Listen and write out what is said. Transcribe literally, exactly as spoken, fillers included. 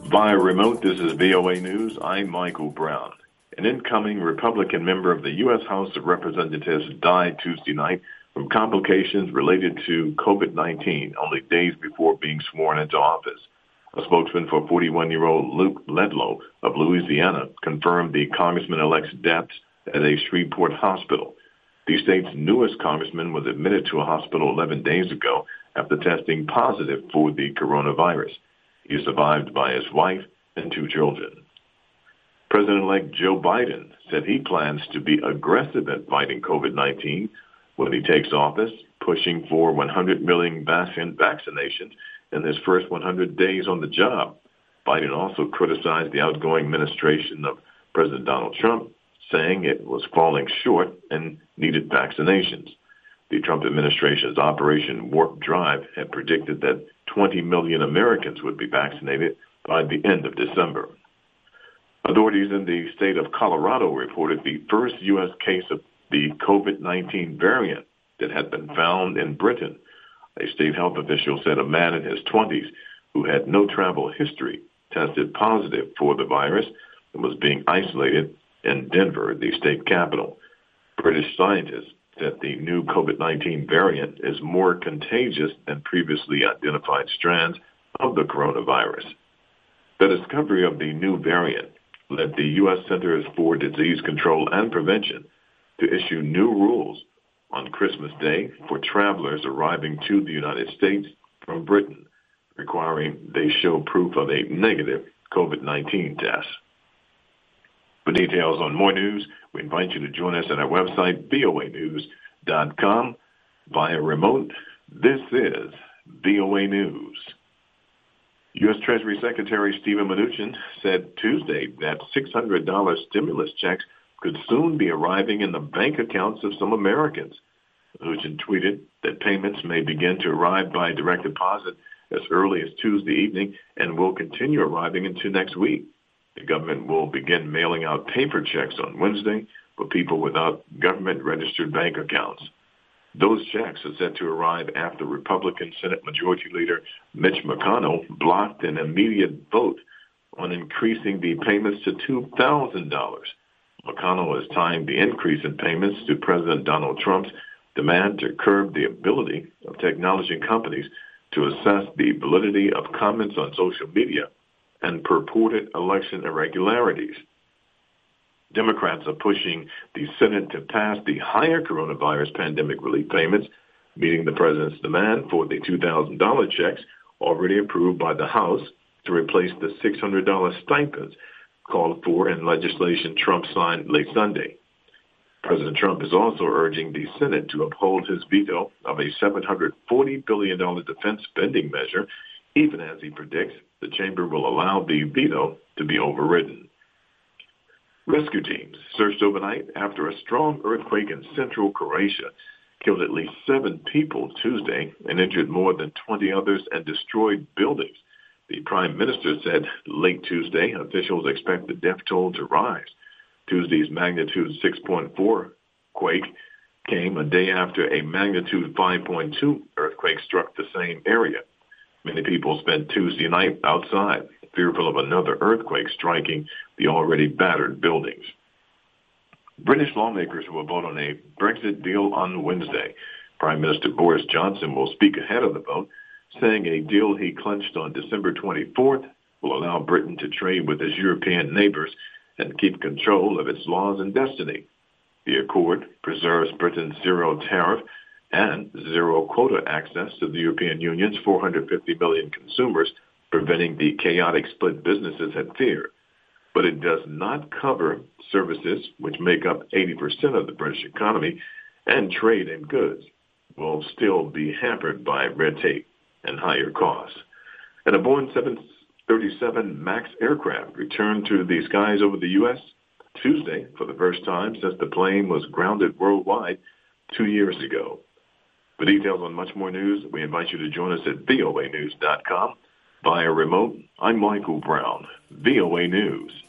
Via remote, this is V O A News. I'm Michael Brown. An incoming Republican member of the U S House of Representatives died Tuesday night from complications related to COVID nineteen, only days before being sworn into office. A spokesman for forty-one-year-old Luke Ledlow of Louisiana confirmed the congressman-elect's death at a Shreveport hospital. The state's newest congressman was admitted to a hospital eleven days ago after testing positive for the coronavirus. He is survived by his wife and two children. President-elect Joe Biden said he plans to be aggressive at fighting COVID nineteen when he takes office, pushing for one hundred million vaccinations in his first one hundred days on the job. Biden also criticized the outgoing administration of President Donald Trump, saying it was falling short and needed vaccinations. The Trump administration's Operation Warp Drive had predicted that twenty million Americans would be vaccinated by the end of December. Authorities in the state of Colorado reported the first U S case of the COVID nineteen variant that had been found in Britain. A state health official said a man in his twenties who had no travel history tested positive for the virus and was being isolated in Denver, the state capital. British scientists said the new COVID nineteen variant is more contagious than previously identified strands of the coronavirus. The discovery of the new variant led the U S Centers for Disease Control and Prevention to issue new rules on Christmas Day for travelers arriving to the United States from Britain, requiring they show proof of a negative COVID nineteen test. For details on more news, we invite you to join us at our website, V O A news dot com. Via remote, this is V O A News. U S Treasury Secretary Steven Mnuchin said Tuesday that six hundred dollars stimulus checks could soon be arriving in the bank accounts of some Americans. Mnuchin tweeted that payments may begin to arrive by direct deposit as early as Tuesday evening and will continue arriving into next week. The government will begin mailing out paper checks on Wednesday for people without government-registered bank accounts. Those checks are set to arrive after Republican Senate Majority Leader Mitch McConnell blocked an immediate vote on increasing the payments to two thousand dollars. McConnell is tying the increase in payments to President Donald Trump's demand to curb the ability of technology companies to assess the validity of comments on social media and purported election irregularities. Democrats are pushing the Senate to pass the higher coronavirus pandemic relief payments, meeting the president's demand for the two thousand dollars checks already approved by the House to replace the six hundred dollars stipends called for in legislation Trump signed late Sunday. President Trump is also urging the Senate to uphold his veto of a seven hundred forty billion dollars defense spending measure, even as he predicts the chamber will allow the veto to be overridden. Rescue teams searched overnight after a strong earthquake in central Croatia killed at least seven people Tuesday and injured more than twenty others and destroyed buildings. The prime minister said late Tuesday officials expect the death toll to rise. Tuesday's magnitude six point four quake came a day after a magnitude five point two earthquake struck the same area. Many people spent Tuesday night outside, fearful of another earthquake striking the already battered buildings. British lawmakers will vote on a Brexit deal on Wednesday. Prime Minister Boris Johnson will speak ahead of the vote, saying a deal he clinched on December twenty-fourth will allow Britain to trade with its European neighbors and keep control of its laws and destiny. The accord preserves Britain's zero tariff and zero quota access to the European Union's four hundred fifty million consumers, preventing the chaotic split businesses had feared. But it does not cover services, which make up eighty percent of the British economy, and trade in goods will still be hampered by red tape and higher costs. And a Boeing seven thirty-seven MAX aircraft returned to the skies over the U S Tuesday for the first time since the plane was grounded worldwide two years ago. For details on much more news, we invite you to join us at V O A news dot com. Via remote, I'm Michael Brown, V O A News.